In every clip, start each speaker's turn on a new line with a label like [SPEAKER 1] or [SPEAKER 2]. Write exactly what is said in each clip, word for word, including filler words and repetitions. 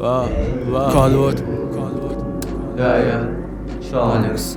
[SPEAKER 1] Wow, wow. Colwood.
[SPEAKER 2] Yeah, yeah. Sure.
[SPEAKER 1] Alexa.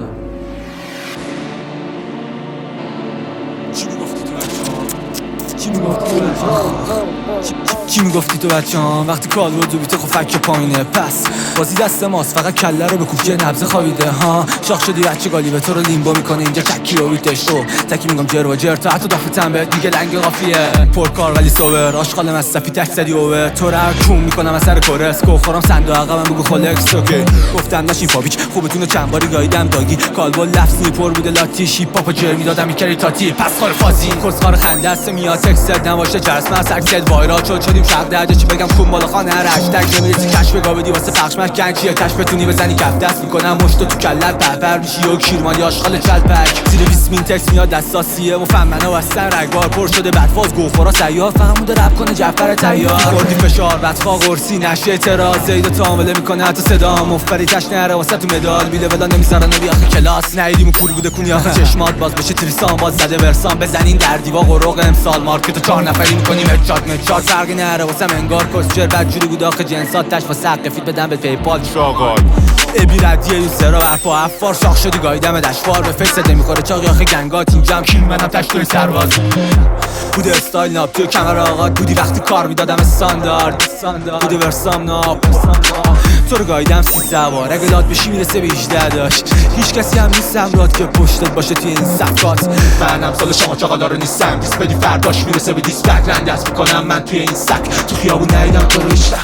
[SPEAKER 1] چی میگفتی تو بچه‌ها؟ چی میگفتی تو بچه‌ها؟ وقتی کالبد رو بیته خب فکر پایینه. پس بازی دست ماست، فقط کله رو به کوفچه نبض خوابیده ها. شاخ شدی بچه گالی به تو رو لیمبو میکنه اینجا چکی رو بیتش. او تکی میگم جر و جر تا حتی دافتم بهت دیگه لنگ قافیه. پرکار ولی سوبر آشغال مصرفی تک زدی اوور. تو رو کون میکنم از سر کورس کو خورم صندوق عقبم بگو خلکس. اوکی گفتم نشین پاپیچ خوبتون رو چند باری گاییدم داگی. کالبد لفظی پر بوده لاتی شیپ پاپ جر میدادم میکردی تاتی. پس خار فازی کس خار خنده است میاد تکست نباشه چرس من سکسد وایرال شد شدیم شب درجه چی بگم کون بالا خانه هر هشتگ نمیرسی کشف گا بدی واسه پخش مش گنجیه کش بتونی بزنی کف دست میکنم مشت تو کلت پرپر میشی و کیرمانی آشغال چلپک. زیر بیست مین تکس میاد دستاسیه مفهمنه و اصلا رگبار پر شده بدفاز گوخورا سیاه فقط مونده رپ کنه جعفر تیار. خوردی فشار بدخوا قرصی نشه اعتراض زیده تعامله میکنه حتی صدا مفری تش نره واسه تو مدال بیله ولا نمیذارن نبی آخه کلاس نیدیم کور بوده کنی آخه چشمات باز بشه تریسان باز زده ورسان بزنین در دیوا قرق امسال مارکت چهار نفری میکنیم هدشات مچات فرقی نره واسه انگار کسچر بدجوری بود آخه جنسات تش واسه حق بدم به پیپال شاغال ابی ردیه یو سرا برپا افار شاخ شدی گایدم دشوار به فکر سده میخوره چاقی آخه گنگات اینجام کیل منم تش توی سرباز بوده استایل ناب توی کمر آقات بودی وقتی کار میدادم استاندارد بوده ورسام ناب تو رو گایدم سی سوار اگه لات بشی میرسه به هجده داشت هیچ کسی هم نیست همرات که پشتت باشه توی این صفات. منم سال شما چاقالا رو نیستم دیس بدی فرداش میرسه به دیسپک رنگ دست میکنم من توی این سک تو خیابون ندیدم تو رو هیچ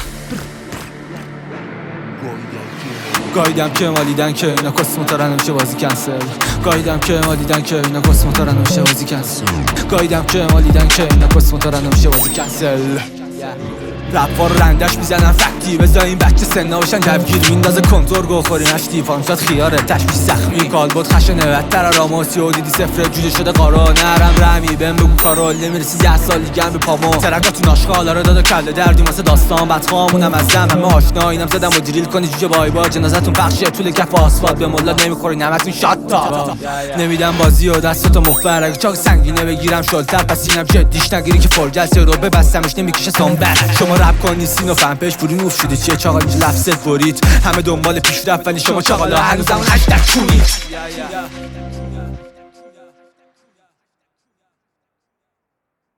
[SPEAKER 1] گایدم که مالیدن که اینا کسموتارن نمیشه بازی کنسل. گایدم که مالیدن که اینا کسموتارن نمیشه بازی کنسل. گایدم که مالیدن که اینا کسموتارن نمیشه بازی کنسل. رپا رو رندش میزنن فکتی بذار این بچه سنا باشن جوگیر میندازه کنتور گو خوری نشتی فانشات خیاره تشبیه سخمی کالبد خشنه بدتر راموسی و دیدی صفر جوجه شده قارا نرم رمی بهم بگو کارول نمیرسی ده سال دیگه به پامو ترکاتون آشغالا رو داده کله دردی واسه داستان بدخوامونم از دم همه آشنا اینم زدم و دریل کنی جوجه بای با جنازتون پخشه طول کف آسفالت به ملا نمیخوری نمتون شات تا نمیدم بازی و دستتو مفر اگه چاق سنگینه بگیرم شلتر پس اینم جدیش نگیری که فول جلسه رو ببستمش نمیکشه سنبر شما رپ کنی سین و فن پیج پوری موف شدی چیه چاقال اینجا لفظت برید همه دنبال پیشرفت ولی شما چاقالا هنوزم هشتگ چونید.